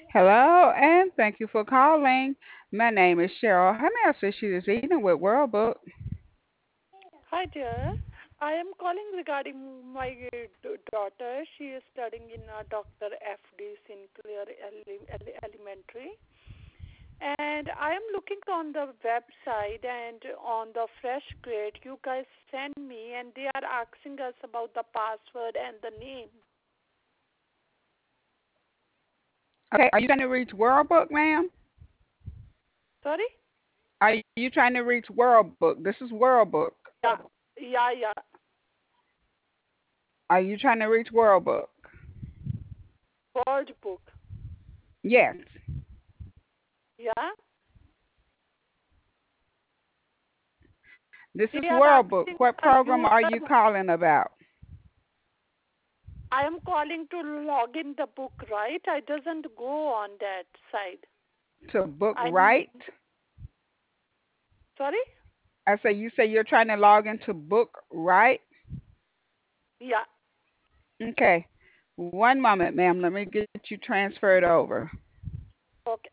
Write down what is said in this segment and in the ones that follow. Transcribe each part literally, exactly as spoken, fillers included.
Hello, and thank you for calling. My name is Cheryl. How may I assist you this evening with World Book? Hi dear, I am calling regarding my uh, d- daughter. She is studying in uh, Doctor F D Sinclair Ele- Ele- Elementary, and I am looking on the website and on the Fresh Grade. You guys send me, and they are asking us about the password and the name. Okay, are you trying to reach World Book, ma'am? Sorry? Are you trying to reach World Book? This is World Book. Yeah, yeah, yeah. Are you trying to reach World Book? Word book. Yes. Yeah. This is They are World Book. asking What the program are you user. calling about? I am calling to log in the book, right? I doesn't go on that side. To Book I need. Right? Sorry? I say you say you're trying to log into Book Right? Yeah. Okay. One moment, ma'am. Let me get you transferred over. Okay.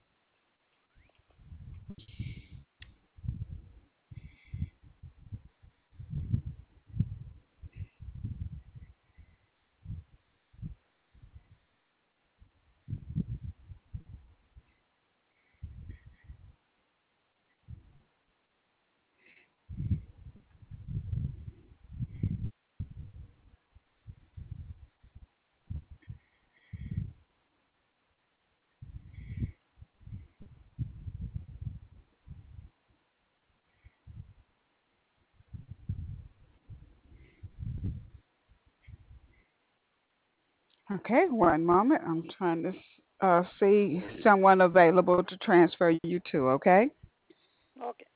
Okay, one moment. I'm trying to uh, see someone available to transfer you to, okay? Okay.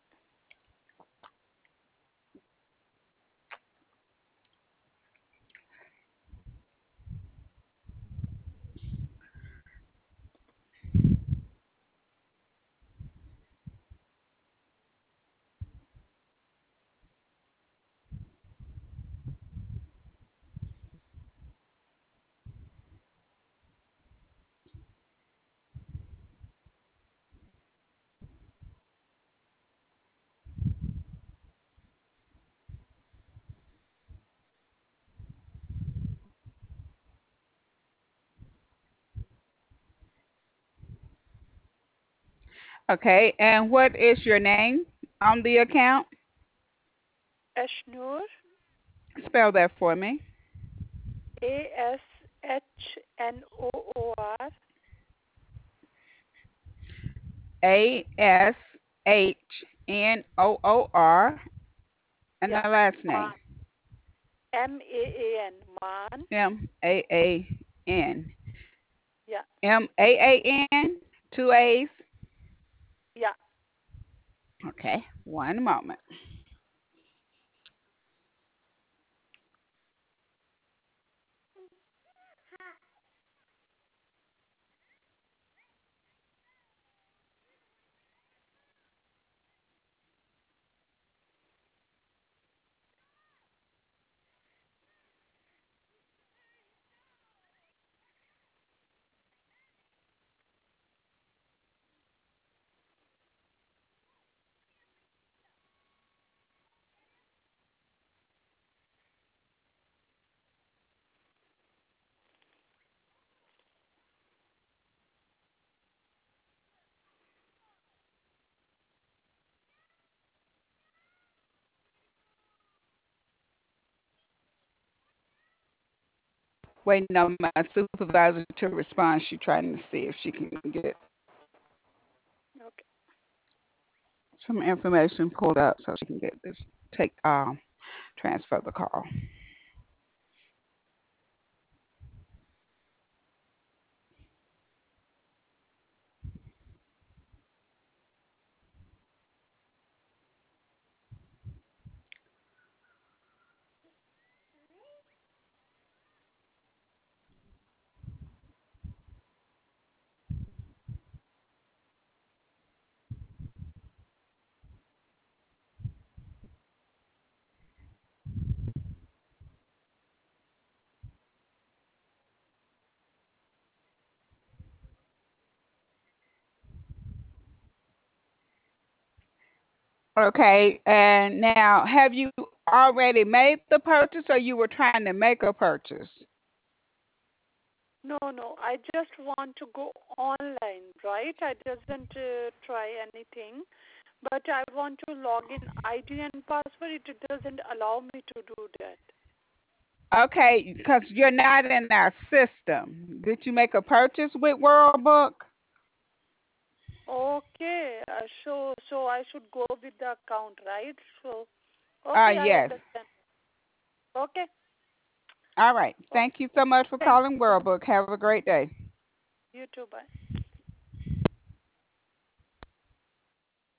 Okay, and what is your name on the account? Ashnur. Spell that for me. A S H N O O R. A S H N O O R. And the Yeah. last name. Man. M A A N. Man. M A A N. Yeah. M A A N? Two A's? Yeah. Okay, one moment. Waiting on my supervisor to respond. She's trying to see if she can get Okay. some information pulled up so she can get this, take, um, transfer the call. Okay, and now have you already made the purchase or you were trying to make a purchase? No, no. I just want to go online, right? I doesn't uh, try anything, but I want to log in I D and password. It doesn't allow me to do that. Okay, because you're not in our system. Did you make a purchase with WorldBook? Okay, uh, so so I should go with the account, right? So, Uh, okay, I yes. understand. Okay, All right. okay. Thank you so much for Thank calling you. WorldBook. Have a great day. You too. Bye.